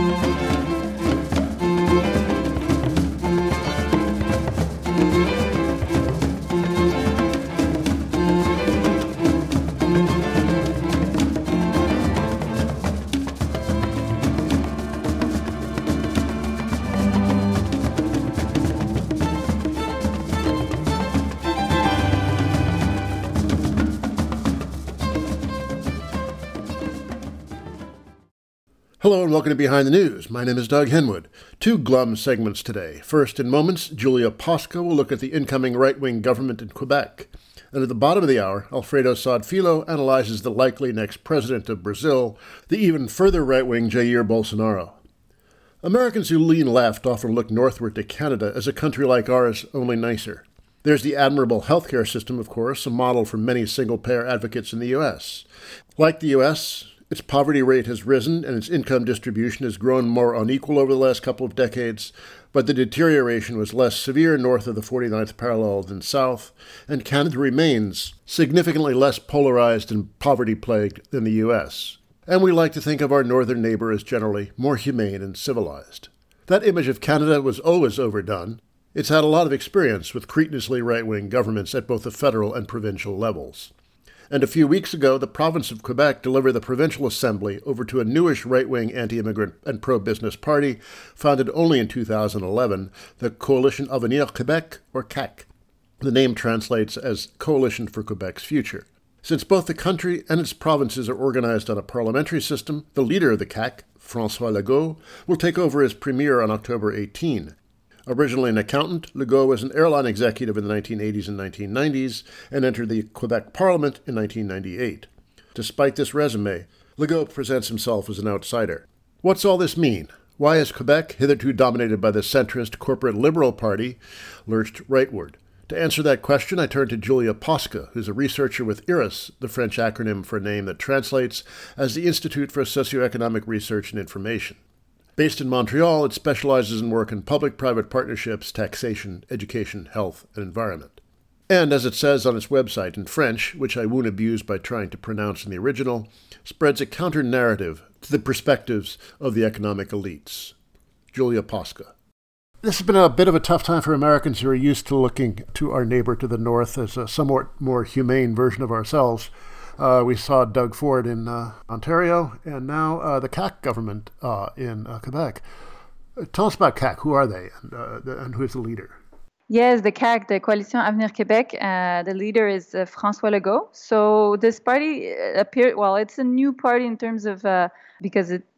Hello and welcome to Behind the News. My name is Doug Henwood. Two glum segments today. First, in moments, Julia Posca will look at the incoming right-wing government in Quebec. And at the bottom of the hour, Alfredo Saad-Filho analyzes the likely next president of Brazil, the even further right-wing Jair Bolsonaro. Americans who lean left often look northward to Canada as a country like ours, only nicer. There's the admirable healthcare system, of course, a model for many single-payer advocates in the U.S. Like the U.S., its poverty rate has risen and its income distribution has grown more unequal over the last couple of decades, but the deterioration was less severe north of the 49th parallel than south, and Canada remains significantly less polarized and poverty-plagued than the U.S. And we like to think of our northern neighbor as generally more humane and civilized. That image of Canada was always overdone. It's had a lot of experience with cretiноusly right-wing governments at both the federal and provincial levels. And a few weeks ago, the province of Quebec delivered the provincial assembly over to a newish right-wing anti-immigrant and pro-business party founded only in 2011, the Coalition Avenir Québec, or CAQ. The name translates as Coalition for Quebec's Future. Since both the country and its provinces are organized on a parliamentary system, the leader of the CAQ, François Legault, will take over as premier on October 18. Originally an accountant, Legault was an airline executive in the 1980s and 1990s and entered the Quebec Parliament in 1998. Despite this resume, Legault presents himself as an outsider. What's all this mean? Why is Quebec, hitherto dominated by the centrist corporate Liberal Party, lurched rightward? To answer that question, I turn to Julia Posca, who's a researcher with IRIS, the French acronym for a name that translates as the Institute for Socioeconomic Research and Information. Based in Montreal, it specializes in work in public-private partnerships, taxation, education, health, and environment. And as it says on its website in French, which I won't abuse by trying to pronounce in the original, spreads a counter-narrative to the perspectives of the economic elites. Julia Posca. This has been a bit of a tough time for Americans who are used to looking to our neighbor to the north as a somewhat more humane version of ourselves. We saw Doug Ford in Ontario, and now the CAQ government in Quebec. Tell us about CAQ. Who are they, and who is the leader? Yes, the CAQ, the Coalition Avenir Québec, the leader is François Legault. So this party appeared, well, it's a new party in terms of, because it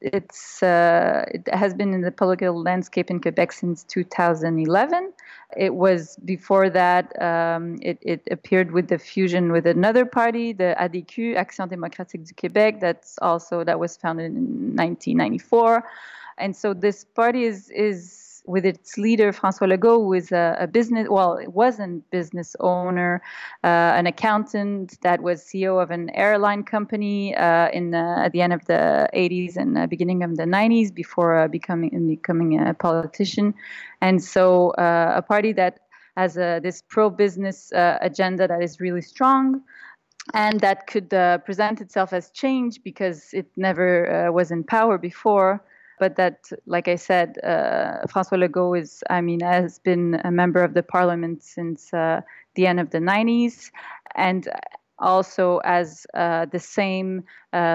has been in the political landscape in Quebec since 2011. It was before that, it appeared with the fusion with another party, the ADQ, Action Démocratique du Québec, that was founded in 1994. And so this party is with its leader, François Legault, who is it wasn't business owner, an accountant that was CEO of an airline company at the end of the 80s and beginning of the 90s before becoming a politician. And so a party that has this pro-business agenda that is really strong, and that could present itself as change because it never was in power before. But that, like I said, François Legault has been a member of the parliament since the end of the 90s, and also as the same,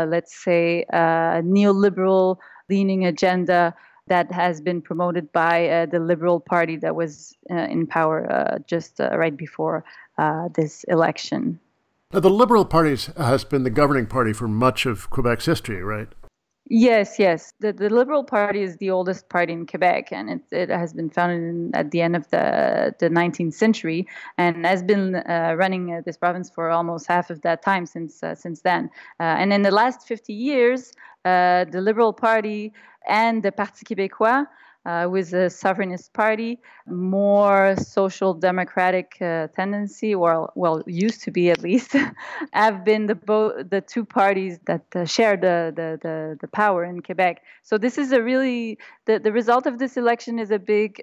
neoliberal leaning agenda that has been promoted by the Liberal Party that was in power just right before this election. Now, the Liberal Party has been the governing party for much of Quebec's history, right? Yes. The Liberal Party is the oldest party in Quebec, and it has been founded at the end of the 19th century, and has been running this province for almost half of that time since then. And in the last 50 years, the Liberal Party and the Parti québécois, with a sovereignist party, more social democratic tendency, well, used to be at least, have been the two parties that share the power in Quebec. So this is a really, the result of this election is a big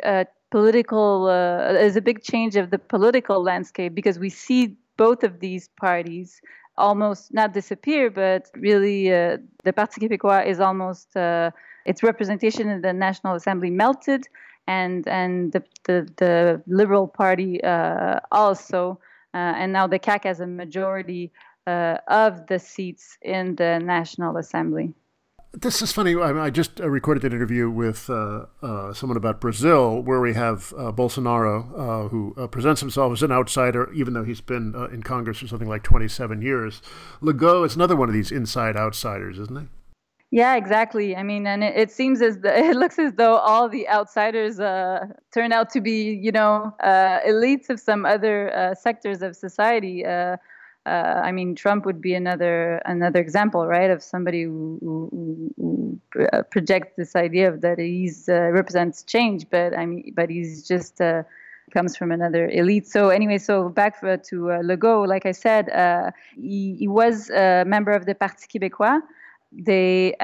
is a big change of the political landscape, because we see both of these parties almost not disappear, but really the Parti Québécois is almost its representation in the National Assembly melted, and the Liberal Party also, and now the CAQ has a majority of the seats in the National Assembly. This is funny. I just recorded an interview with someone about Brazil, where we have Bolsonaro, who presents himself as an outsider, even though he's been in Congress for something like 27 years. Legault is another one of these inside outsiders, isn't he? Yeah, exactly. I mean, and it seems it looks as though all the outsiders turn out to be, elites of some other sectors of society. I mean, Trump would be another example, right, of somebody who projects this idea of that he's represents change, but he's just comes from another elite. So anyway, so back to Legault, like I said, he was a member of the Parti Québécois. He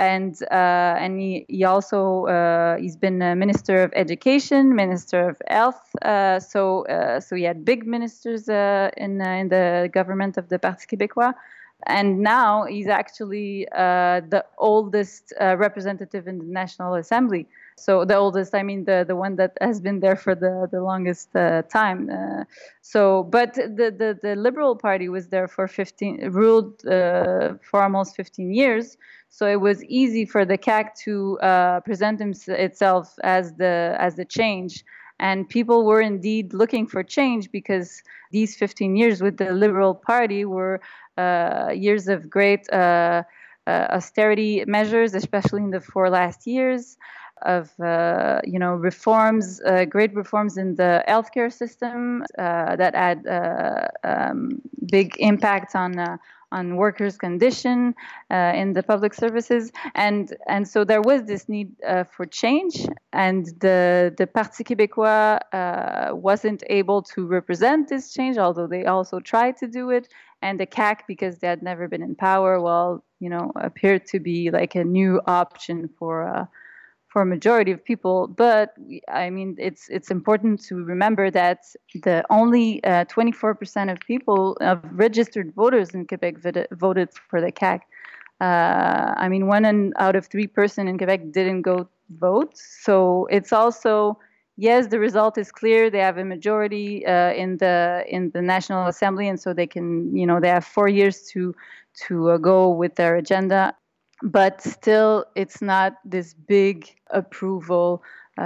also he's been a Minister of Education, Minister of Health. So he had big ministers in the government of the Parti Québécois, and now he's actually the oldest representative in the National Assembly. So the oldest, I mean the one that has been there for the longest time. But the Liberal Party was there for ruled for almost 15 years. So it was easy for the CAQ to present itself as the change. And people were indeed looking for change, because these 15 years with the Liberal Party were years of great austerity measures, especially in the 4 last years, of reforms, great reforms in the healthcare system that had big impact on workers' condition in the public services, and so there was this need for change, and the Parti Québécois wasn't able to represent this change, although they also tried to do it, and the CAQ, because they had never been in power, appeared to be like a new option for a majority of people. But I mean, it's important to remember that the only 24% of people, of registered voters in Quebec, voted for the CAQ. I mean, 1 out of 3 person in Quebec didn't go vote. So it's also, yes, the result is clear. They have a majority in the National Assembly, and so they can, they have 4 years to go with their agenda. But still, it's not this big approval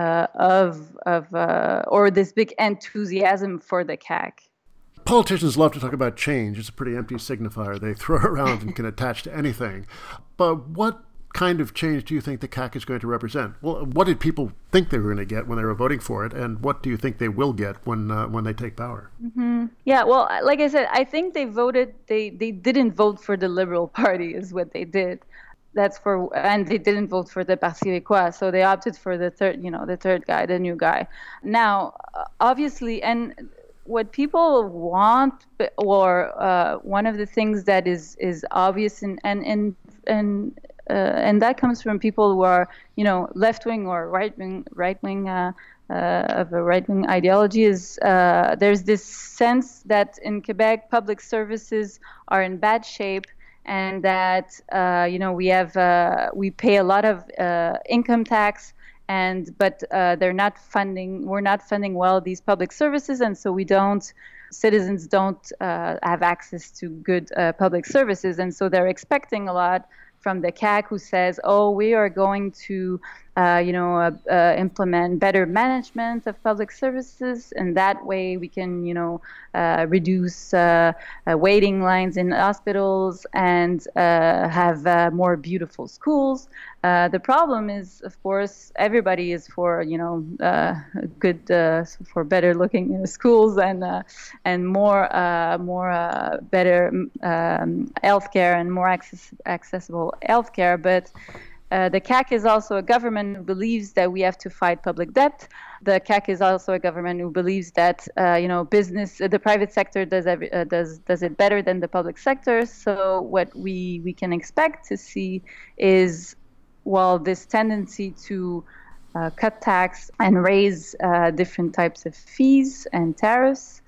or this big enthusiasm for the CAQ. Politicians love to talk about change. It's a pretty empty signifier they throw around and can attach to anything. But what kind of change do you think the CAQ is going to represent? Well, what did people think they were going to get when they were voting for it, and what do you think they will get when they take power? Mm-hmm. Yeah, well, like I said, I think they didn't vote for the Liberal Party, is what they did. And they didn't vote for the Parti Québécois, so they opted for the third guy, the new guy. Now, obviously, and what people want, or one of the things that is obvious, and that comes from people who are, left wing or right wing of a right wing ideology, is there's this sense that in Quebec public services are in bad shape, and that we pay a lot of income tax, but we're not funding well these public services, and so citizens don't have access to good public services, and so they're expecting a lot from the CAQ, who says, "Oh, we are going to, implement better management of public services, and that way we can, reduce waiting lines in hospitals and have more beautiful schools." The problem is, of course, everybody is for, good, for better looking schools and more better healthcare and more accessible healthcare, but. The CAQ is also a government who believes that we have to fight public debt. The CAQ is also a government who believes that business, the private sector does it better than the public sector. So what we can expect to see is, this tendency to cut tax and raise different types of fees and tariffs.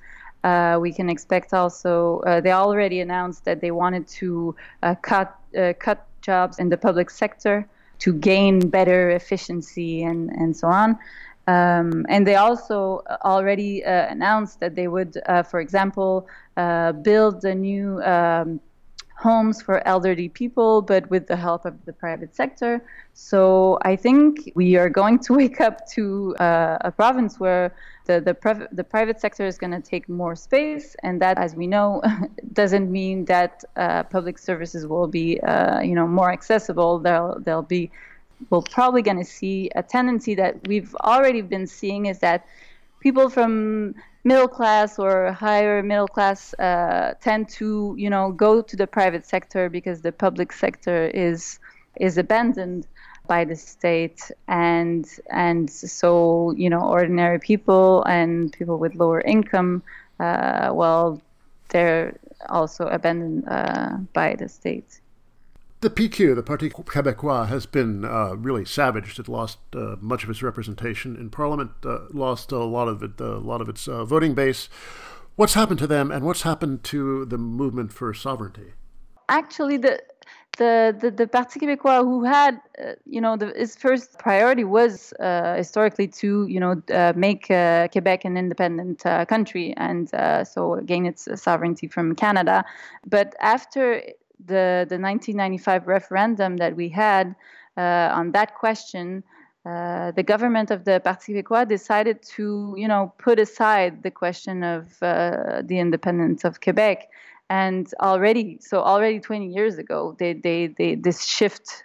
We can expect also, they already announced that they wanted to cut jobs in the public sector to gain better efficiency and so on. And they also already announced that they would, for example, build a new homes for elderly people, but with the help of the private sector. So I think we are going to wake up to a province where the private sector is going to take more space, and that, as we know, doesn't mean that public services will be, more accessible. We're probably going to see a tendency that we've already been seeing, is that people from middle class or higher middle class tend to, go to the private sector because the public sector is abandoned by the state, and so ordinary people and people with lower income, they're also abandoned by the state. The PQ, the Parti Québécois, has been really savaged. It lost much of its representation in Parliament, lost a lot of its voting base. What's happened to them, and what's happened to the movement for sovereignty? Actually, the Parti Québécois, who had, his first priority was historically to, make Quebec an independent country, and so gain its sovereignty from Canada. But after the 1995 referendum that we had on that question, the government of the Parti Québécois decided to, put aside the question of the independence of Quebec. And already 20 years ago, they made this shift.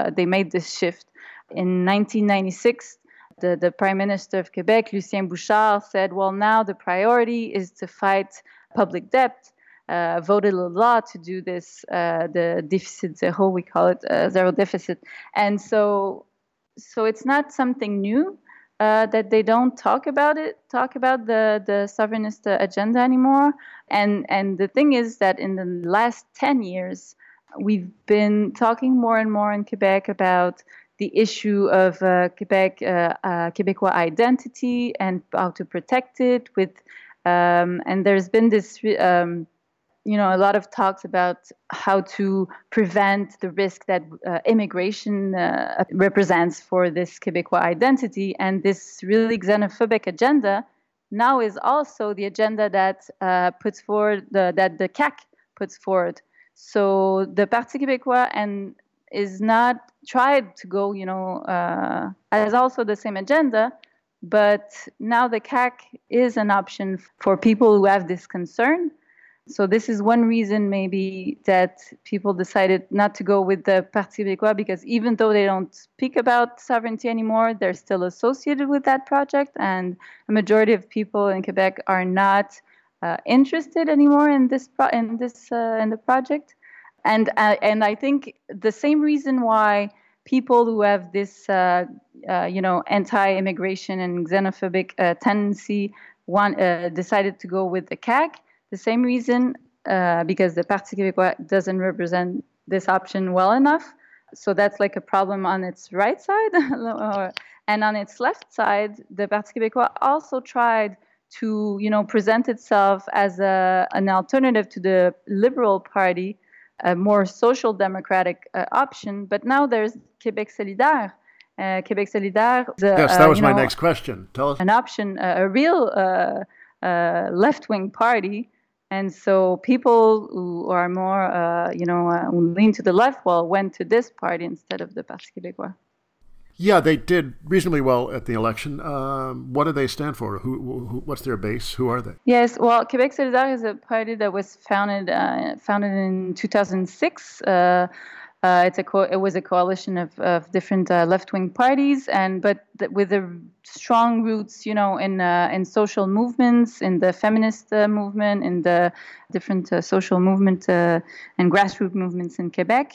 In 1996, the Prime Minister of Quebec, Lucien Bouchard, said, well, now the priority is to fight public debt. Voted a law to do this, the déficit zéro, we call it, zero deficit. And so it's not something new that they don't talk about the sovereignist agenda anymore. And the thing is that in the last 10 years, we've been talking more and more in Quebec about the issue of Quebecois identity and how to protect it and there's been this a lot of talks about how to prevent the risk that immigration represents for this Quebecois identity. And this really xenophobic agenda now is also the agenda that puts forward, that the CAQ puts forward. So the Parti Québécois is not tried to go, as also the same agenda, but now the CAQ is an option for people who have this concern. So this is one reason maybe that people decided not to go with the Parti Québécois, because even though they don't speak about sovereignty anymore, they're still associated with that project, and a majority of people in Quebec are not interested anymore in the project. And I think the same reason why people who have this anti-immigration and xenophobic tendency decided to go with the CAQ. The same reason, because the Parti Québécois doesn't represent this option well enough. So that's like a problem on its right side. And on its left side, the Parti Québécois also tried to, present itself as an alternative to the Liberal Party, a more social democratic option. But now there's Québec Solidaire. Québec Solidaire. Yes, that was my next question. Tell us. An option, a real left-wing party. And so people who are more, who lean to the left, went to this party instead of the Parti Québécois. Yeah, they did reasonably well at the election. What do they stand for? What's their base? Who are they? Yes, well, Québec Solidaire is a party that was founded in 2006. It was a coalition of different left-wing parties, but with the strong roots, in social movements, in the feminist movement, in the different social movement and grassroots movements in Quebec.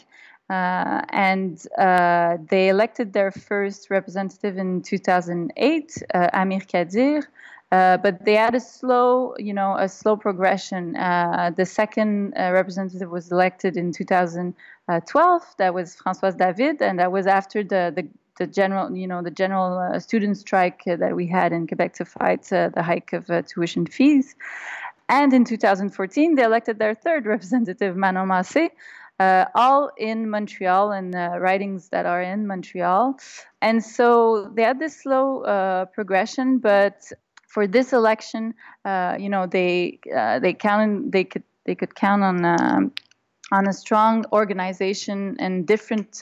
And they elected their first representative in 2008, Amir Kadir. But they had a slow progression. The second representative was elected in 2012. That was Françoise David, and that was after the general student strike that we had in Quebec to fight the hike of tuition fees. And in 2014, they elected their third representative, Manon Massé, all in Montreal and ridings that are in Montreal. And so they had this slow progression, but for this election, they could count on a strong organization and different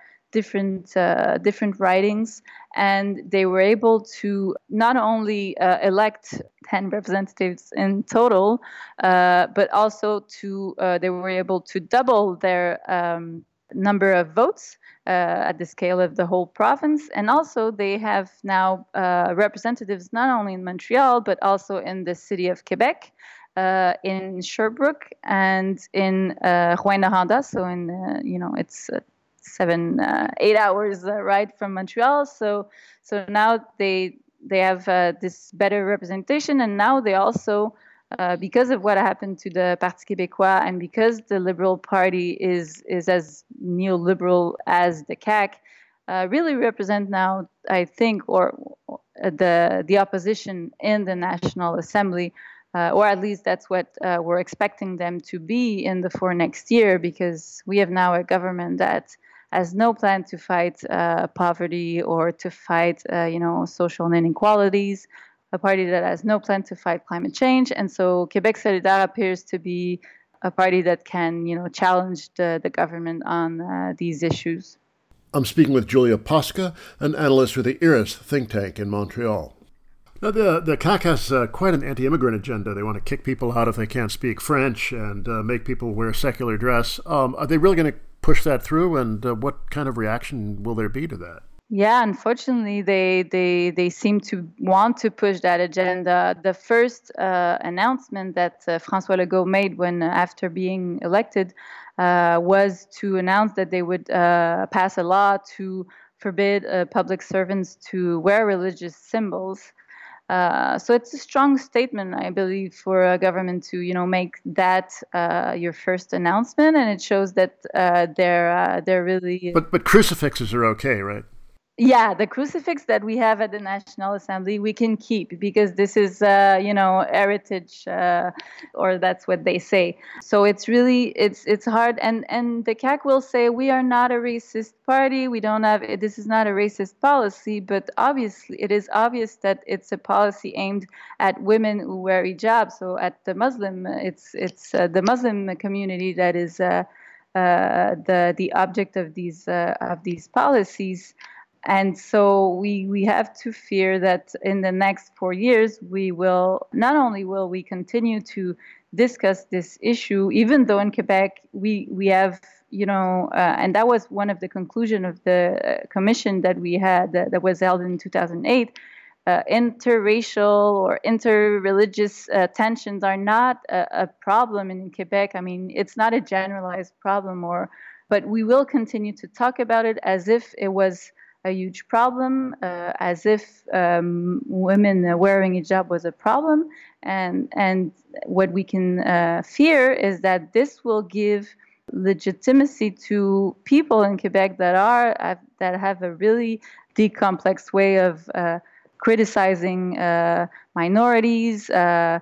ridings, and they were able to not only elect 10 representatives in total, but also they were able to double their number of votes at the scale of the whole province. And also they have now representatives not only in Montreal, but also in the city of Quebec, in Sherbrooke, and in Rouyn-Noranda. So it's 8 hours ride from Montreal. So now they have this better representation, and now they also, because of what happened to the Parti Québécois, and because the Liberal Party is as neoliberal as the CAQ, really represent now, I think, or the opposition in the National Assembly. Or at least that's what we're expecting them to be for next year, because we have now a government that has no plan to fight poverty or to fight, social inequalities, a party that has no plan to fight climate change. And so Québec Solidaire appears to be a party that can, challenge the government on these issues. I'm speaking with Julia Posca, an analyst with the IRIS think tank in Montreal. Now, the CAQ has quite an anti-immigrant agenda. They want to kick people out if they can't speak French and make people wear secular dress. Are they really going to push that through, and what kind of reaction will there be to that? Yeah, unfortunately, they seem to want to push that agenda. The first announcement that François Legault made after being elected was to announce that they would pass a law to forbid public servants to wear religious symbols. So it's a strong statement, I believe, for a government to, make that your first announcement, and it shows that they're really. But crucifixes are okay, right? Yeah, the crucifix that we have at the National Assembly, we can keep, because this is, heritage, or that's what they say. So it's really, it's hard. And the CAQ will say, we are not a racist party. We don't have, this is not a racist policy, but obviously it is obvious that it's a policy aimed at women who wear hijab. So at the Muslim, it's the Muslim community that is the object of these policies. And so we have to fear that in the next 4 years, not only will we continue to discuss this issue, even though in Quebec we have, and that was one of the conclusions of the commission that we had that was held in 2008, interracial or interreligious tensions are not a problem in Quebec. I mean, it's not a generalized problem, but we will continue to talk about it as if it was a huge problem, as if women wearing hijab was a problem. And what we can fear is that this will give legitimacy to people in Quebec that have a really decomplex way of criticizing minorities and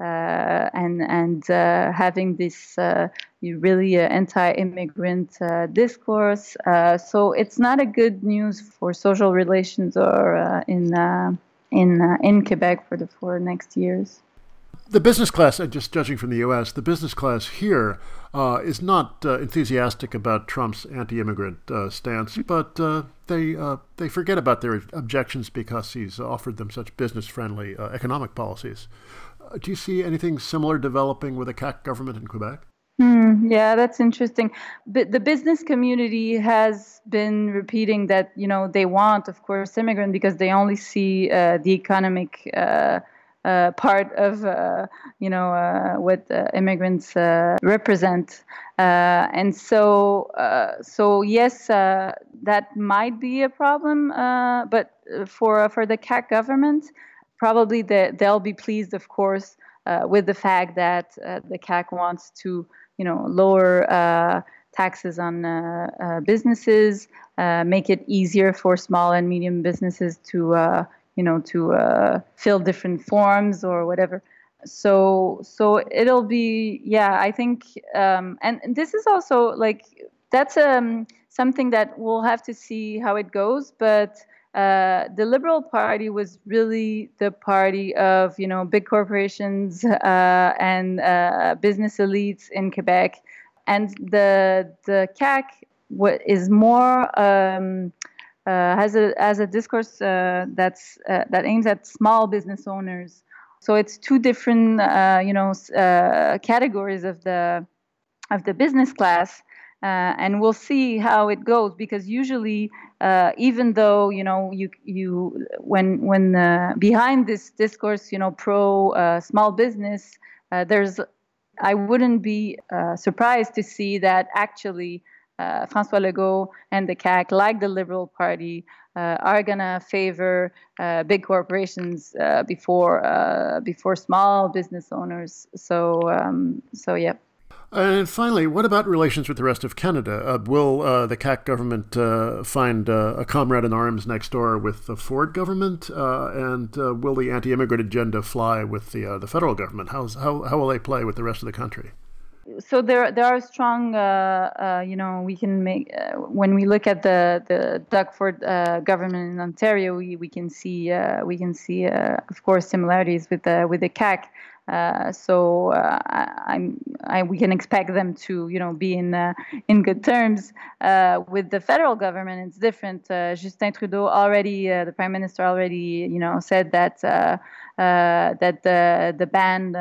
having this really anti-immigrant discourse. So it's not a good news for social relations or in Quebec for next years. The business class, just judging from the U.S., the business class here is not enthusiastic about Trump's anti-immigrant stance, but they forget about their objections because he's offered them such business-friendly economic policies. Do you see anything similar developing with the CAQ government in Quebec? Yeah, that's interesting. But the business community has been repeating that, they want, of course, immigrant because they only see the economic part of what immigrants represent, and so yes, that might be a problem. But for the CAQ government, probably they'll be pleased, of course, with the fact that the CAQ wants to lower taxes on businesses, make it easier for small and medium businesses to fill different forms or whatever. So it'll be, yeah, I think, and this is also like, that's something that we'll have to see how it goes. But the Liberal Party was really the party of, big corporations and business elites in Quebec, and the CAQ is more has a discourse that aims at small business owners. So it's two different, categories of the business class, and we'll see how it goes. Because usually, even though when behind this discourse, pro small business, I wouldn't be surprised to see that actually François Legault and the CAQ, like the Liberal Party, are gonna favor big corporations before small business owners. So yeah. And finally, what about relations with the rest of Canada? Will the CAQ government find a comrade in arms next door with the Ford government? And will the anti-immigrant agenda fly with the federal government? How will they play with the rest of the country? So there are strong, we can make, when we look at the Doug Ford government in Ontario, we can see of course similarities with the CAQ. We can expect them to be in good terms. With the federal government, it's different. Justin Trudeau already, the Prime Minister already, said that the ban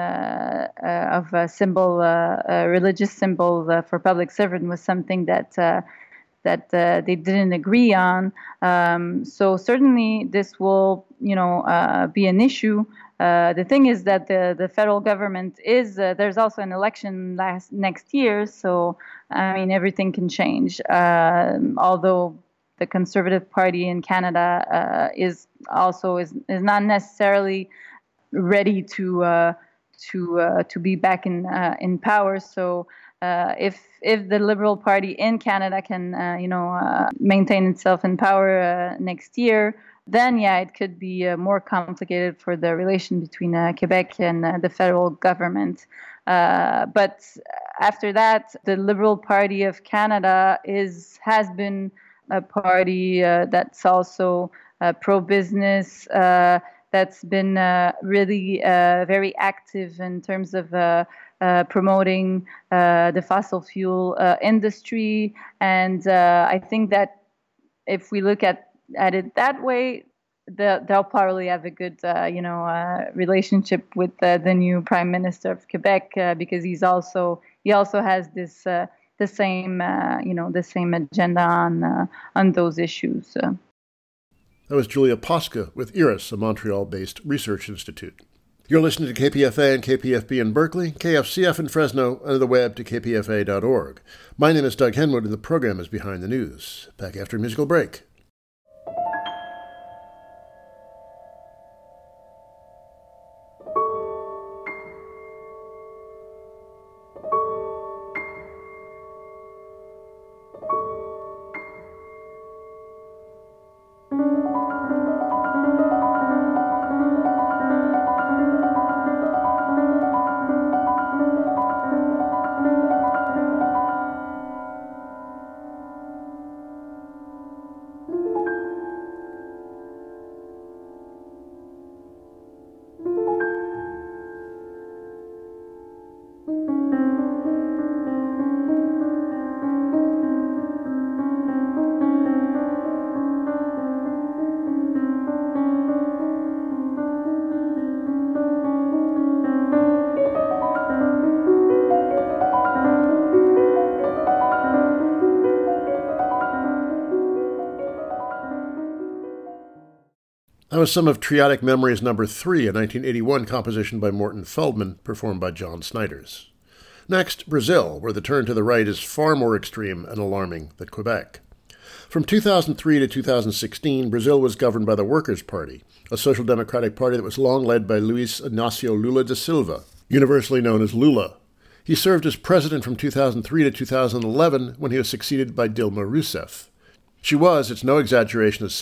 of religious symbols for public servant was something that they didn't agree on. So certainly this will be an issue. The thing is that the federal government is there's also an election next year, so I mean everything can change. Although the Conservative Party in Canada is not necessarily ready to be back in power. So if the Liberal Party in Canada can maintain itself in power next year, then yeah, it could be more complicated for the relation between Quebec and the federal government. But after that, the Liberal Party of Canada has been a party that's also pro-business, that's been really very active in terms of promoting the fossil fuel industry. And I think that if we look at it that way, they'll probably have a good, relationship with the new Prime Minister of Quebec, because he also has this the same agenda on those issues. That was Julia Posca with IRIS, a Montreal-based research institute. You're listening to KPFA and KPFB in Berkeley, KFCF in Fresno, and the web to kpfa.org. My name is Doug Henwood, and the program is Behind the News. Back after a musical break. That was some of Triotic Memories No. 3, a 1981 composition by Morton Feldman, performed by John Snyders. Next, Brazil, where the turn to the right is far more extreme and alarming than Quebec. From 2003 to 2016, Brazil was governed by the Workers' Party, a social democratic party that was long led by Luiz Inácio Lula da Silva, universally known as Lula. He served as president from 2003 to 2011, when he was succeeded by Dilma Rousseff. She was, it's no exaggeration to say,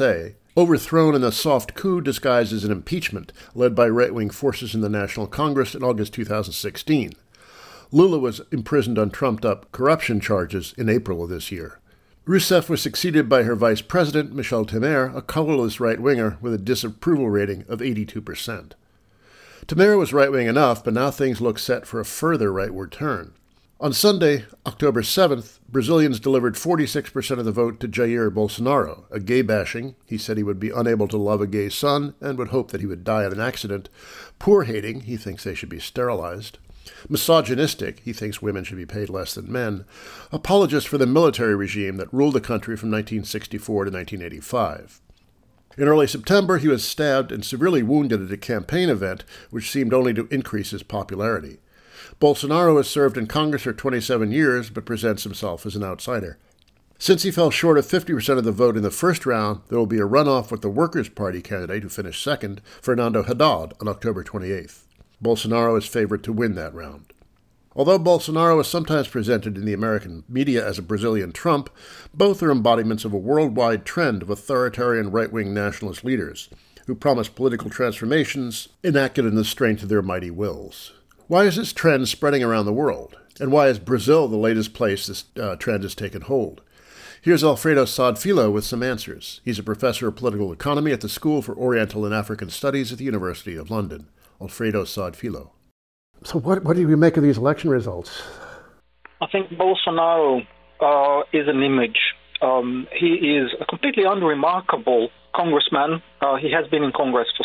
overthrown in a soft coup disguised as an impeachment led by right-wing forces in the National Congress in August 2016. Lula was imprisoned on trumped-up corruption charges in April of this year. Rousseff was succeeded by her vice president, Michel Temer, a colorless right-winger with a disapproval rating of 82%. Temer was right-wing enough, but now things look set for a further rightward turn. On Sunday, October 7th, Brazilians delivered 46% of the vote to Jair Bolsonaro, a gay-bashing, he said he would be unable to love a gay son and would hope that he would die in an accident, poor-hating, he thinks they should be sterilized, misogynistic, he thinks women should be paid less than men, apologist for the military regime that ruled the country from 1964 to 1985. In early September, he was stabbed and severely wounded at a campaign event, which seemed only to increase his popularity. Bolsonaro has served in Congress for 27 years, but presents himself as an outsider. Since he fell short of 50% of the vote in the first round, there will be a runoff with the Workers' Party candidate who finished second, Fernando Haddad, on October 28th. Bolsonaro is favored to win that round. Although Bolsonaro is sometimes presented in the American media as a Brazilian Trump, both are embodiments of a worldwide trend of authoritarian right-wing nationalist leaders who promise political transformations enacted in the strength of their mighty wills. Why is this trend spreading around the world? And why is Brazil the latest place this trend has taken hold? Here's Alfredo Saad-Filho with some answers. He's a professor of political economy at the School for Oriental and African Studies at the University of London. Alfredo Saad-Filho. So what do you make of these election results? I think Bolsonaro is an image. He is a completely unremarkable congressman. He has been in Congress for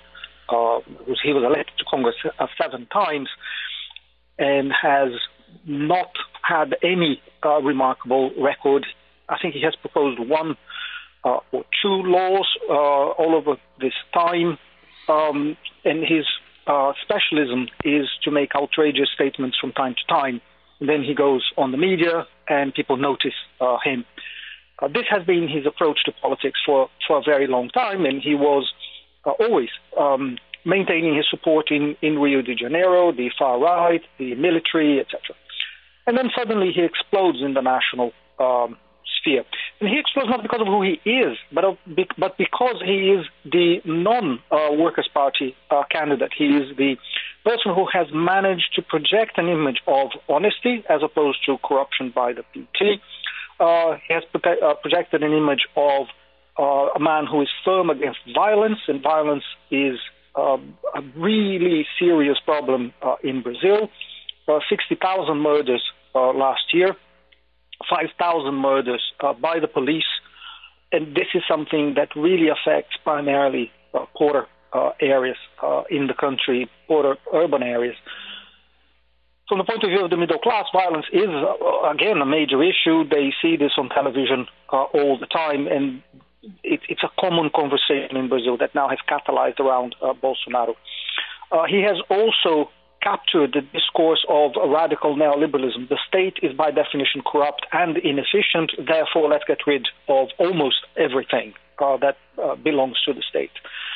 he was elected to Congress 7 times and has not had any remarkable record. I think he has proposed 1 or 2 laws all over this time, and his specialism is to make outrageous statements from time to time. And then he goes on the media and people notice him. This has been his approach to politics for a very long time, and he was always maintaining his support in Rio de Janeiro, the far right, the military, etc. And then suddenly he explodes in the national sphere. And he explodes not because of who he is, but because he is the non-Workers' Party candidate. He is the person who has managed to project an image of honesty as opposed to corruption by the PT. He has projected an image of a man who is firm against violence, and violence is a really serious problem in Brazil. 60,000 murders last year, 5,000 murders by the police, and this is something that really affects primarily poorer areas in the country, poorer urban areas. From the point of view of the middle class, violence is, again, a major issue. They see this on television all the time, and it's a common conversation in Brazil that now has catalyzed around Bolsonaro. He has also captured the discourse of radical neoliberalism. The state is by definition corrupt and inefficient, therefore let's get rid of almost everything that belongs to the state.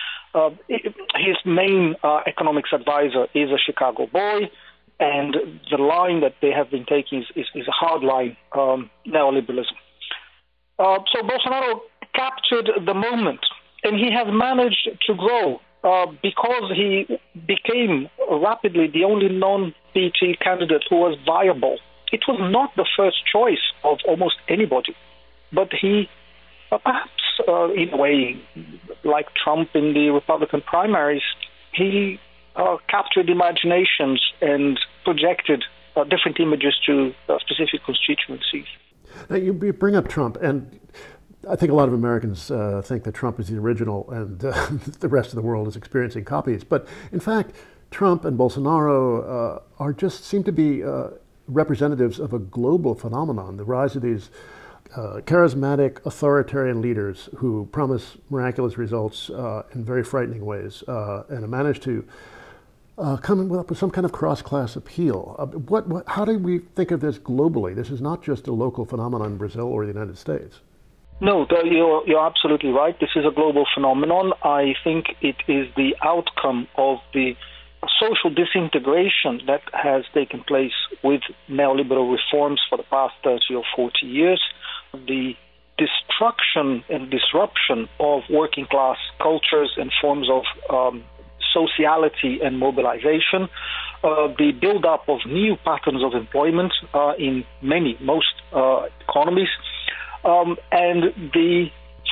His main economics advisor is a Chicago boy, and the line that they have been taking is a hard line, neoliberalism. So Bolsonaro captured the moment, and he has managed to grow because he became rapidly the only non-PT candidate who was viable. It was not the first choice of almost anybody, but he, perhaps in a way, like Trump in the Republican primaries, he captured imaginations and projected different images to specific constituencies. Now, you bring up Trump, and I think a lot of Americans think that Trump is the original and the rest of the world is experiencing copies. But in fact, Trump and Bolsonaro seem to be representatives of a global phenomenon, the rise of these charismatic authoritarian leaders who promise miraculous results in very frightening ways and manage to come up with some kind of cross-class appeal. How do we think of this globally? This is not just a local phenomenon in Brazil or the United States. No, you're absolutely right. This is a global phenomenon. I think it is the outcome of the social disintegration that has taken place with neoliberal reforms for the past 30 or 40 years. The destruction and disruption of working class cultures and forms of sociality and mobilization, the build-up of new patterns of employment in most economies, and the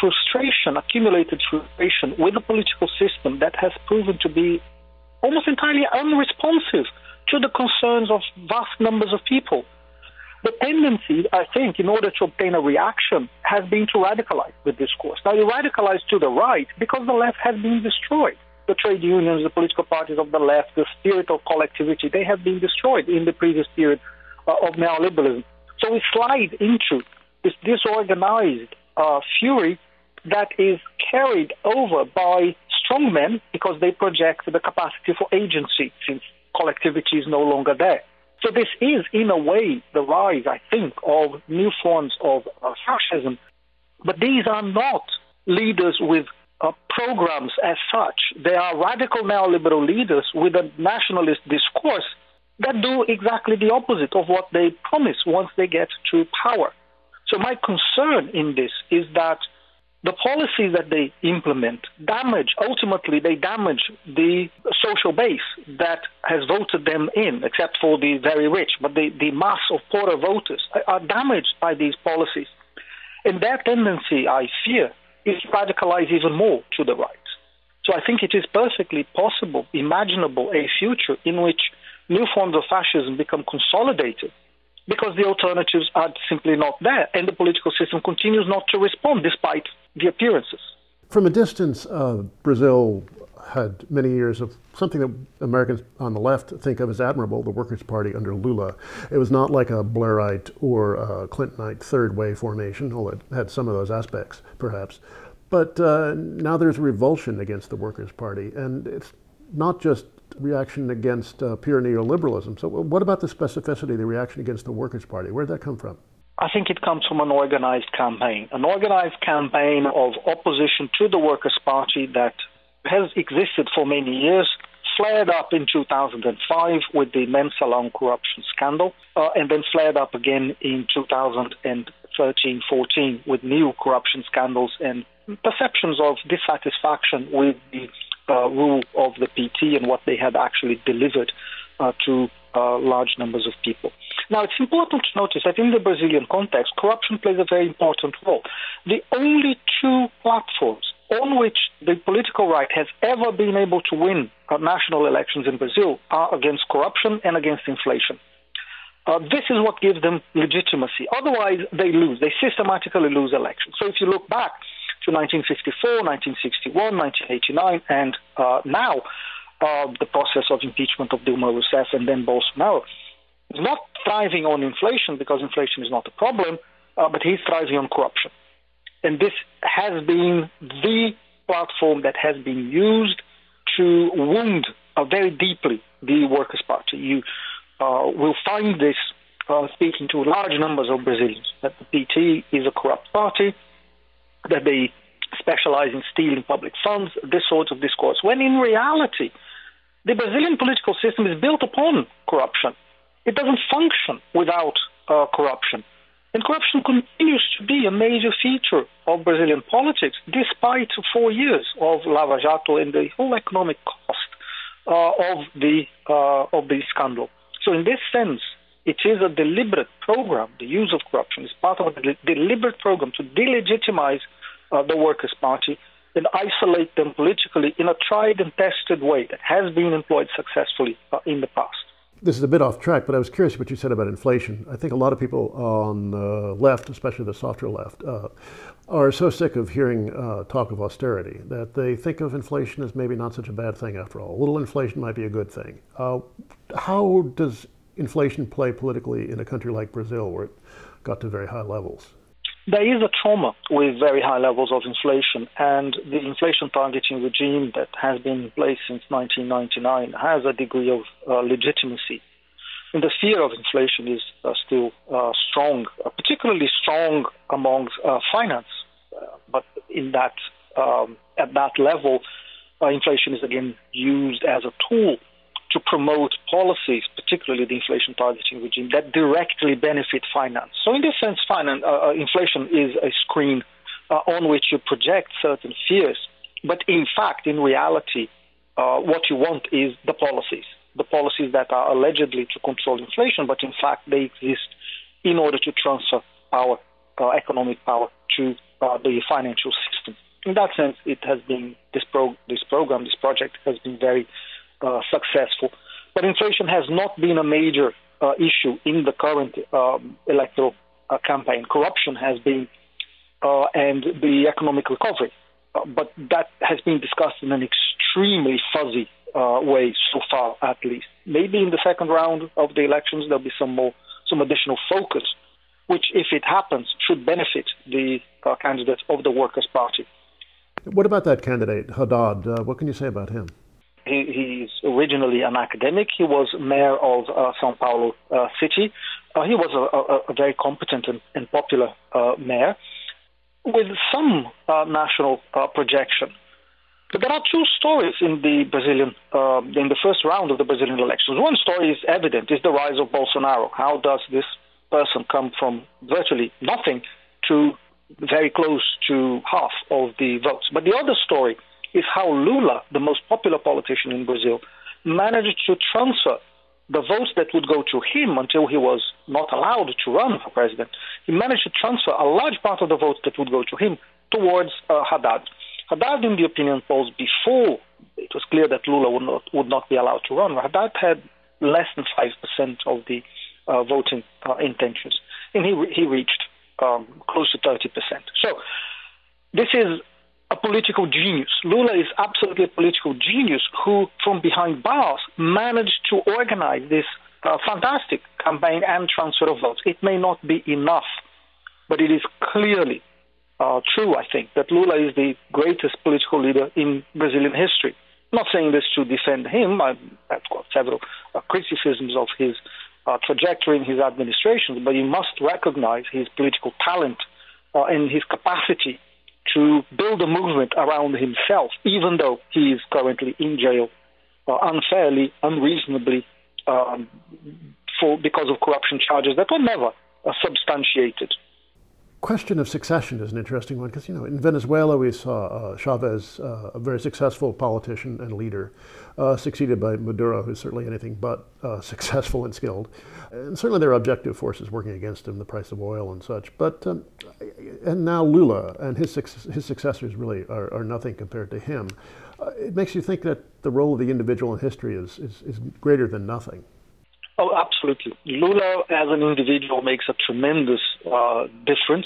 accumulated frustration with a political system that has proven to be almost entirely unresponsive to the concerns of vast numbers of people. The tendency, I think, in order to obtain a reaction, has been to radicalize the discourse. Now, you radicalize to the right because the left has been destroyed. The trade unions, the political parties of the left, the spirit of collectivity, they have been destroyed in the previous period of neoliberalism. So we slide into this disorganized fury that is carried over by strong men because they project the capacity for agency since collectivity is no longer there. So this is, in a way, the rise, I think, of new forms of fascism. But these are not leaders with programs as such. They are radical neoliberal leaders with a nationalist discourse that do exactly the opposite of what they promise once they get to power. So my concern in this is that the policies that they implement ultimately they damage the social base that has voted them in, except for the very rich. But the mass of poorer voters are damaged by these policies. And their tendency, I fear, is to radicalize even more to the right. So I think it is perfectly possible, imaginable, a future in which new forms of fascism become consolidated because the alternatives are simply not there, and the political system continues not to respond despite the appearances. From a distance, Brazil had many years of something that Americans on the left think of as admirable, the Workers' Party under Lula. It was not like a Blairite or a Clintonite third way formation, although it had some of those aspects, perhaps. But now there's revulsion against the Workers' Party, and it's not just reaction against pure neoliberalism. So what about the specificity of the reaction against the Workers' Party? Where did that come from? I think it comes from an organized campaign of opposition to the Workers' Party that has existed for many years, flared up in 2005 with the Mensalão corruption scandal, and then flared up again in 2013-14 with new corruption scandals and perceptions of dissatisfaction with the rule of the PT and what they had actually delivered to large numbers of people. Now, it's important to notice that in the Brazilian context, corruption plays a very important role. The only two platforms on which the political right has ever been able to win national elections in Brazil are against corruption and against inflation. This is what gives them legitimacy. Otherwise, they lose. They systematically lose elections. So if you look back to 1954, 1961, 1989, and now the process of impeachment of Dilma Rousseff and then Bolsonaro, is not thriving on inflation because inflation is not a problem, but he's thriving on corruption. And this has been the platform that has been used to wound very deeply the Workers' Party. You will find this speaking to large numbers of Brazilians, that the PT is a corrupt party, that they specialize in stealing public funds, this sort of discourse, when in reality, the Brazilian political system is built upon corruption. It doesn't function without corruption. And corruption continues to be a major feature of Brazilian politics, despite 4 years of Lava Jato and the whole economic cost of the scandal. So in this sense, it is a deliberate program. The use of corruption is part of a deliberate program to delegitimize the Workers' Party and isolate them politically in a tried and tested way that has been employed successfully in the past. This is a bit off track, but I was curious what you said about inflation. I think a lot of people on the left, especially the softer left, are so sick of hearing talk of austerity that they think of inflation as maybe not such a bad thing after all. A little inflation might be a good thing. How does inflation play politically in a country like Brazil where it got to very high levels? There is a trauma with very high levels of inflation, and the inflation targeting regime that has been in place since 1999 has a degree of legitimacy. And the fear of inflation is still strong, particularly strong amongst finance. But in that at that level, inflation is again used as a tool to promote policies, particularly the inflation targeting regime, that directly benefit finance. So in this sense, inflation is a screen on which you project certain fears. But in fact, in reality, what you want is the policies that are allegedly to control inflation, but in fact they exist in order to transfer power, economic power, to the financial system. In that sense, it has been this project has been very successful. But inflation has not been a major issue in the current electoral campaign. Corruption has been, and the economic recovery. But that has been discussed in an extremely fuzzy way so far, at least. Maybe in the second round of the elections there'll be some additional focus, which, if it happens, should benefit the candidate of the Workers' Party. What about that candidate, Haddad? What can you say about him? He's originally an academic. He was mayor of São Paulo city. He was a very competent and popular mayor with some national projection. But there are two stories in the first round of the Brazilian elections. One story is evident, is the rise of Bolsonaro. How does this person come from virtually nothing to very close to half of the votes? But the other story is how Lula, the most popular politician in Brazil, managed to transfer the votes that would go to him until he was not allowed to run for president. He managed to transfer a large part of the votes that would go to him towards Haddad. Haddad, in the opinion polls before it was clear that Lula would not be allowed to run, Haddad had less than 5% of the voting intentions, and he reached close to 30%. So this is a political genius. Lula is absolutely a political genius who, from behind bars, managed to organize this fantastic campaign and transfer of votes. It may not be enough, but it is clearly true, I think, that Lula is the greatest political leader in Brazilian history. I'm not saying this to defend him. I've got several criticisms of his trajectory in his administration, but you must recognize his political talent and his capacity to build a movement around himself, even though he is currently in jail unfairly, unreasonably, because of corruption charges that were never substantiated. Question of succession is an interesting one because, in Venezuela we saw Chavez, a very successful politician and leader, succeeded by Maduro, who's certainly anything but successful and skilled. And certainly there are objective forces working against him, the price of oil and such. But and now Lula and his successors really are nothing compared to him. It makes you think that the role of the individual in history is greater than nothing. Oh, absolutely. Lula as an individual makes a tremendous difference.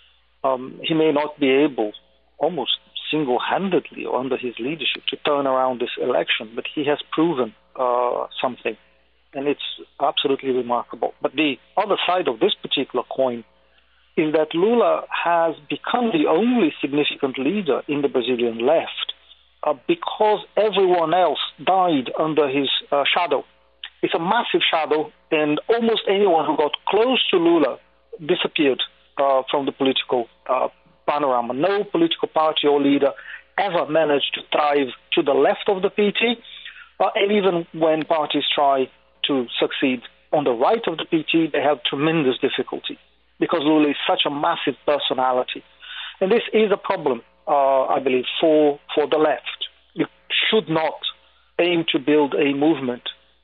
He may not be able, almost single-handedly or under his leadership, to turn around this election, but he has proven something, and it's absolutely remarkable. But the other side of this particular coin is that Lula has become the only significant leader in the Brazilian left because everyone else died under his shadow. It's a massive shadow, and almost anyone who got close to Lula disappeared from the political panorama. No political party or leader ever managed to thrive to the left of the PT, and even when parties try to succeed on the right of the PT, they have tremendous difficulty because Lula is such a massive personality. And this is a problem, I believe, for the left. You should not aim to build a movement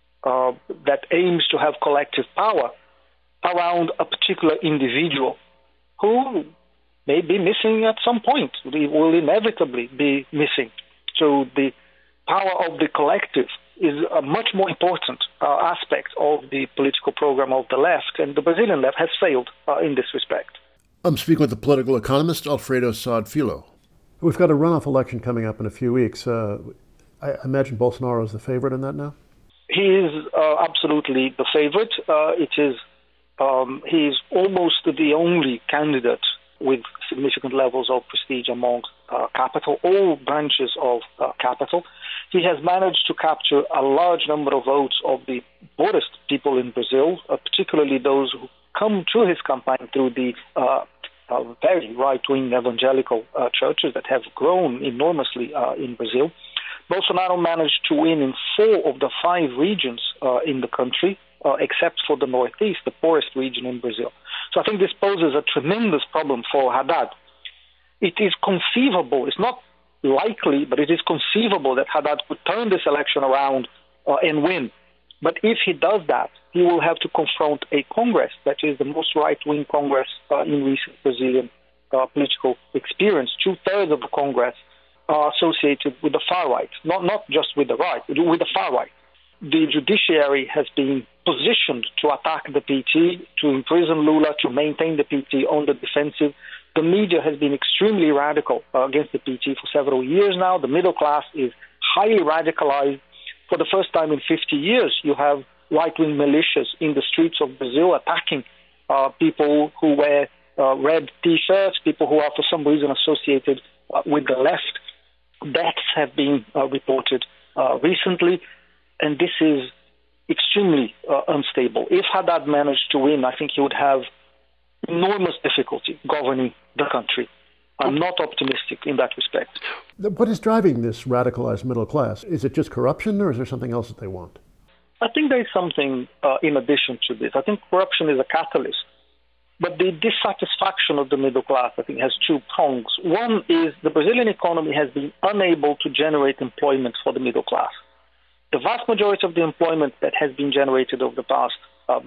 that aims to have collective power around a particular individual who may be missing at some point. He will inevitably be missing. So the power of the collective is a much more important aspect of the political program of the left, and the Brazilian left has failed in this respect. I'm speaking with the political economist Alfredo Saad Filho. We've got a runoff election coming up in a few weeks. I imagine Bolsonaro is the favorite in that now? He is absolutely the favorite. He is almost the only candidate with significant levels of prestige among capital, all branches of capital. He has managed to capture a large number of votes of the poorest people in Brazil, particularly those who come to his campaign through the very right-wing evangelical churches that have grown enormously in Brazil. Bolsonaro managed to win in 4 of the 5 regions in the country, except for the Northeast, the poorest region in Brazil. So I think this poses a tremendous problem for Haddad. it is conceivable, it's not likely, but it is conceivable that Haddad could turn this election around and win. But if he does that, he will have to confront a Congress that is the most right-wing Congress in recent Brazilian political experience. 2/3 of the Congress are associated with the far right, not just with the right, with the far right. The judiciary has been positioned to attack the PT, to imprison Lula, to maintain the PT on the defensive. The media has been extremely radical against the PT for several years now. The middle class is highly radicalized. For the first time in 50 years, you have right-wing militias in the streets of Brazil attacking people who wear red T-shirts, people who are for some reason associated with the left. Deaths have been reported recently, and this is extremely unstable. If Haddad managed to win, I think he would have enormous difficulty governing the country. I'm not optimistic in that respect. What is driving this radicalized middle class? Is it just corruption, or is there something else that they want? I think there is something in addition to this. I think corruption is a catalyst. But the dissatisfaction of the middle class, I think, has two prongs. One is the Brazilian economy has been unable to generate employment for the middle class. The vast majority of the employment that has been generated over the past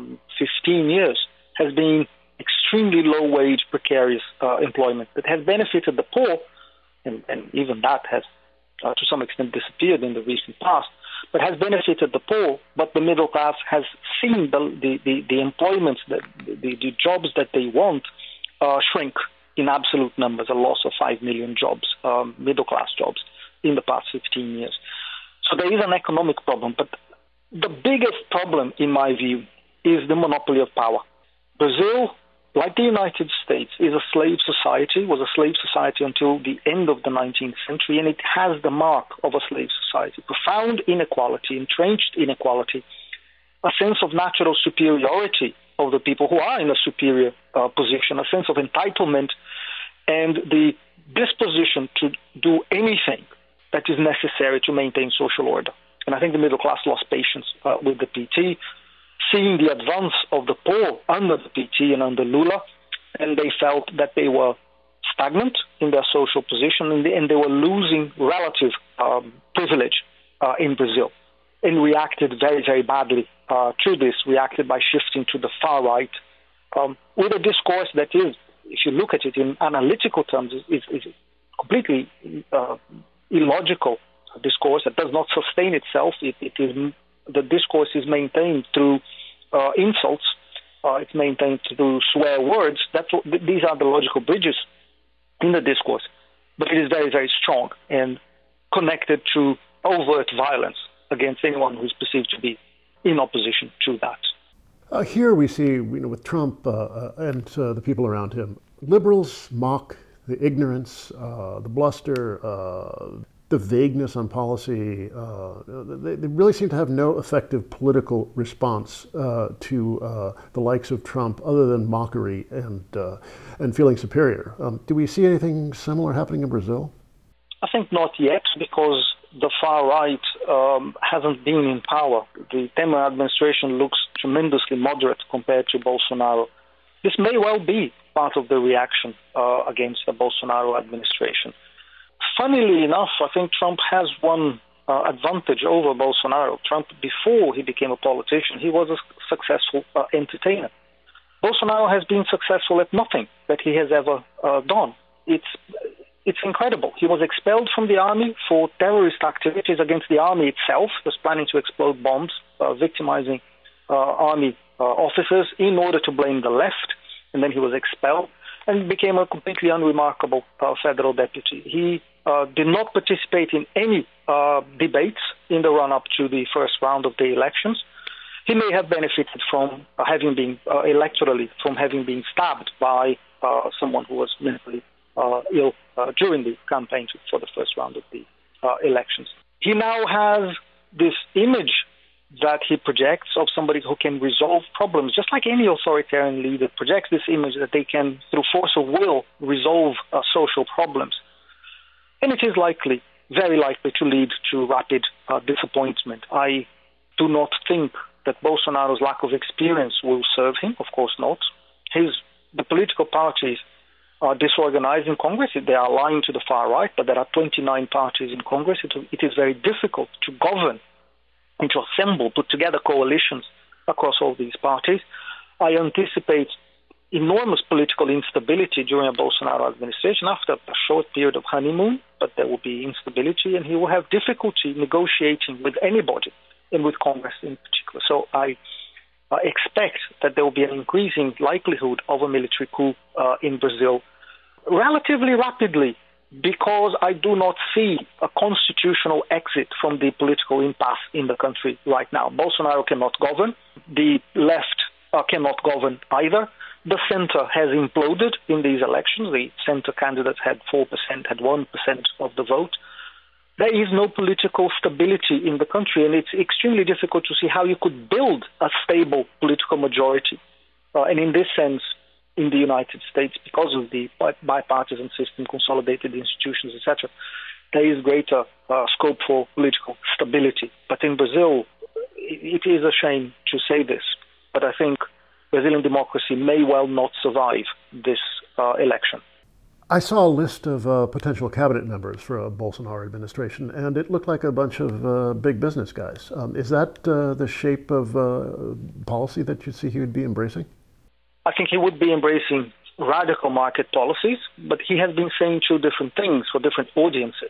15 years has been extremely low-wage, precarious employment that has benefited the poor, and even that has, to some extent, disappeared in the recent past, but has benefited the poor, but the middle class has seen the employments, the jobs that they want shrink in absolute numbers, a loss of 5 million jobs, middle-class jobs, in the past 15 years. So there is an economic problem, but the biggest problem, in my view, is the monopoly of power. Brazil, like the United States, is a slave society, was a slave society until the end of the 19th century, and it has the mark of a slave society. Profound inequality, entrenched inequality, a sense of natural superiority of the people who are in a superior position, a sense of entitlement, and the disposition to do anything that is necessary to maintain social order. And I think the middle class lost patience with the PT, seeing the advance of the poor under the PT and under Lula, and they felt that they were stagnant in their social position and they were losing relative privilege in Brazil, and reacted very, very badly to this, reacted by shifting to the far right with a discourse that is, if you look at it in analytical terms, is completely illogical discourse that does not sustain itself. The discourse is maintained through insults. It's maintained through swear words. These are the logical bridges in the discourse. But it is very, very strong and connected to overt violence against anyone who is perceived to be in opposition to that. Here we see, with Trump and the people around him, liberals mock the ignorance, the bluster, the vagueness on policy. They really seem to have no effective political response to the likes of Trump, other than mockery and feeling superior. Do we see anything similar happening in Brazil? I think not yet, because the far right hasn't been in power. The Temer administration looks tremendously moderate compared to Bolsonaro. This may well be part of the reaction against the Bolsonaro administration. Funnily enough, I think Trump has one advantage over Bolsonaro. Trump, before he became a politician, he was a successful entertainer. Bolsonaro has been successful at nothing that he has ever done. It's incredible. He was expelled from the army for terrorist activities against the army itself. He was planning to explode bombs, victimizing army officers in order to blame the left, and then he was expelled and became a completely unremarkable federal deputy. He did not participate in any debates in the run-up to the first round of the elections. He may have benefited from having been electorally, from having been stabbed by someone who was mentally ill during the campaign for the first round of the elections. He now has this image that he projects of somebody who can resolve problems, just like any authoritarian leader projects this image that they can, through force of will, resolve social problems. And it is likely, very likely, to lead to rapid disappointment. I do not think that Bolsonaro's lack of experience will serve him, of course not. The political parties disorganized in Congress. They are aligned to the far right, but there are 29 parties in Congress. It is very difficult to govern and to assemble, put together coalitions across all these parties. I anticipate enormous political instability during a Bolsonaro administration after a short period of honeymoon, but there will be instability, and he will have difficulty negotiating with anybody, and with Congress in particular. So I expect that there will be an increasing likelihood of a military coup in Brazil relatively rapidly, because I do not see a constitutional exit from the political impasse in the country right now. Bolsonaro cannot govern. The left cannot govern either. The center has imploded in these elections. The center candidates had 4%, had 1% of the vote. There is no political stability in the country, and it's extremely difficult to see how you could build a stable political majority. And in this sense, in the United States, because of the bipartisan system, consolidated institutions, etc., there is greater scope for political stability. But in Brazil, it is a shame to say this, but I think Brazilian democracy may well not survive this election. I saw a list of potential cabinet members for a Bolsonaro administration, and it looked like a bunch of big business guys. Is that the shape of policy that you see he would be embracing? I think he would be embracing radical market policies, but he has been saying two different things for different audiences.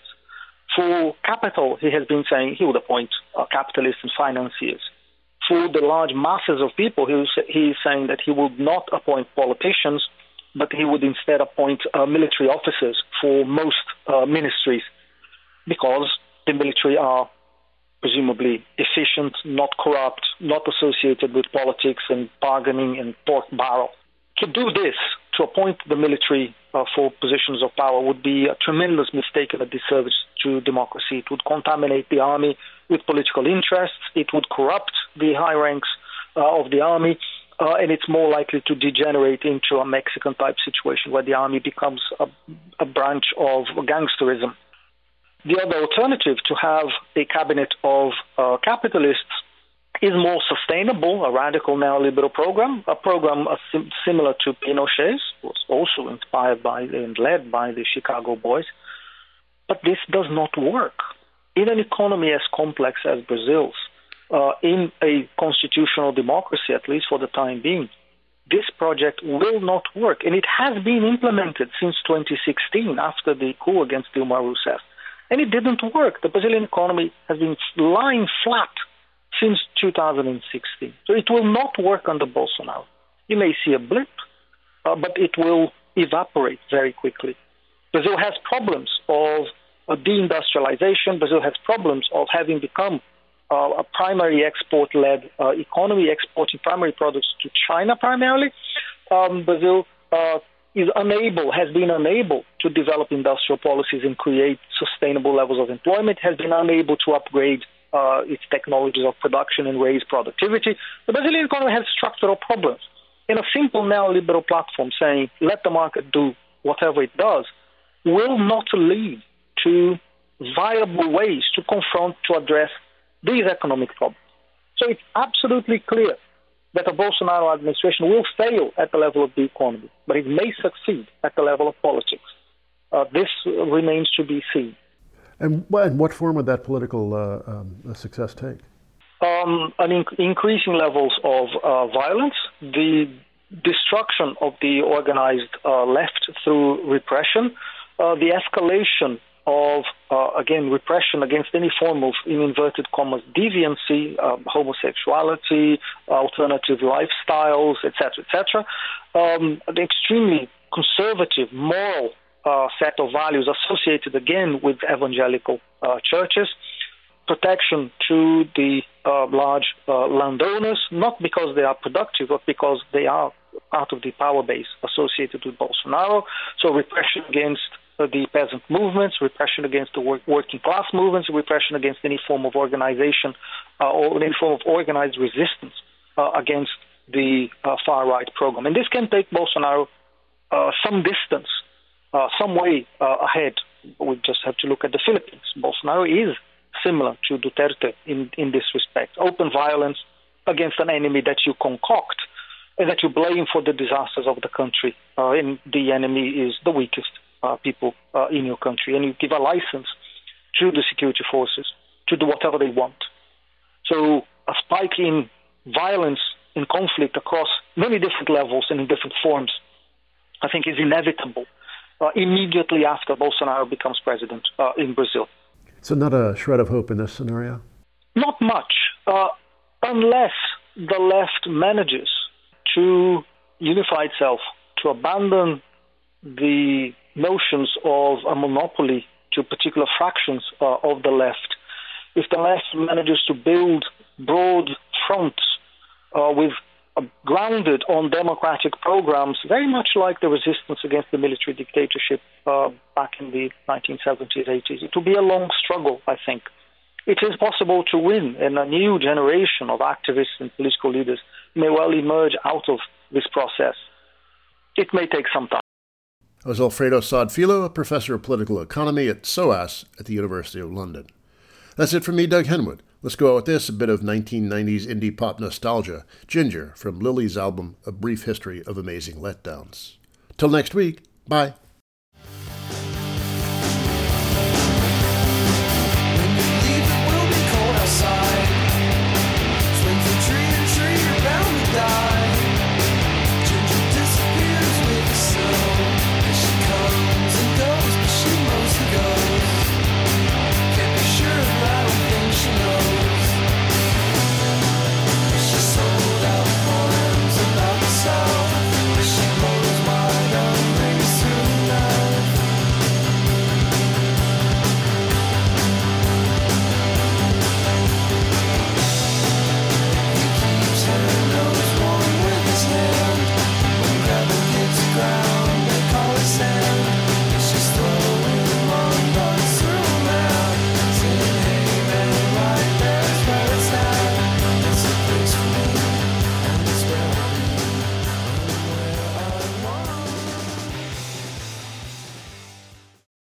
For capital, he has been saying he would appoint capitalists and financiers. For the large masses of people, he is saying that he would not appoint politicians, but he would instead appoint military officers for most ministries, because the military are presumably efficient, not corrupt, not associated with politics and bargaining and pork barrel. To do this, to appoint the military for positions of power, would be a tremendous mistake and a disservice to democracy. It would contaminate the army with political interests. It would corrupt the high ranks of the army. And it's more likely to degenerate into a Mexican-type situation where the army becomes a branch of gangsterism. The other alternative, to have a cabinet of capitalists, is more sustainable, a radical neoliberal program, a program similar to Pinochet's, was also inspired by and led by the Chicago Boys. But this does not work. In an economy as complex as Brazil's, in a constitutional democracy, at least for the time being, this project will not work. And it has been implemented since 2016, after the coup against Dilma Rousseff. And it didn't work. The Brazilian economy has been lying flat since 2016. So it will not work under Bolsonaro. You may see a blip, but it will evaporate very quickly. Brazil has problems of deindustrialization. Brazil has problems of having become a primary export-led economy, exporting primary products to China primarily. Brazil has been unable to develop industrial policies and create sustainable levels of employment, has been unable to upgrade its technologies of production and raise productivity. The Brazilian economy has structural problems. And a simple neoliberal platform saying, let the market do whatever it does, will not lead to viable ways to confront, to address these economic problems. So it's absolutely clear that a Bolsonaro administration will fail at the level of the economy, but it may succeed at the level of politics. This remains to be seen. And what form would that political success take? Increasing levels of violence, the destruction of the organized left through repression, the escalation of, repression against any form of, in inverted commas, deviancy, homosexuality, alternative lifestyles, etc., an extremely conservative, moral set of values associated, again, with evangelical churches, protection to the large landowners, not because they are productive, but because they are part of the power base associated with Bolsonaro. So repression against the peasant movements, repression against the working class movements, repression against any form of organization or any form of organized resistance against the far-right program. And this can take Bolsonaro some distance, some way ahead. We just have to look at the Philippines. Bolsonaro is similar to Duterte in this respect. Open violence against an enemy that you concoct and that you blame for the disasters of the country, and the enemy is the weakest people in your country, and you give a license to the security forces to do whatever they want. So a spike in violence and conflict across many different levels and in different forms, I think, is inevitable immediately after Bolsonaro becomes president in Brazil. So not a shred of hope in this scenario? Not much, unless the left manages to unify itself, to abandon the notions of a monopoly to particular fractions of the left. If the left manages to build broad fronts grounded on democratic programs, very much like the resistance against the military dictatorship back in the 1970s, 80s, it will be a long struggle, I think. It is possible to win, and a new generation of activists and political leaders may well emerge out of this process. It may take some time. That was Alfredo Saad-Filo, a professor of political economy at SOAS at the University of London. That's it from me, Doug Henwood. Let's go out with this, a bit of 1990s indie pop nostalgia, Ginger, from Lily's album A Brief History of Amazing Letdowns. Till next week, bye.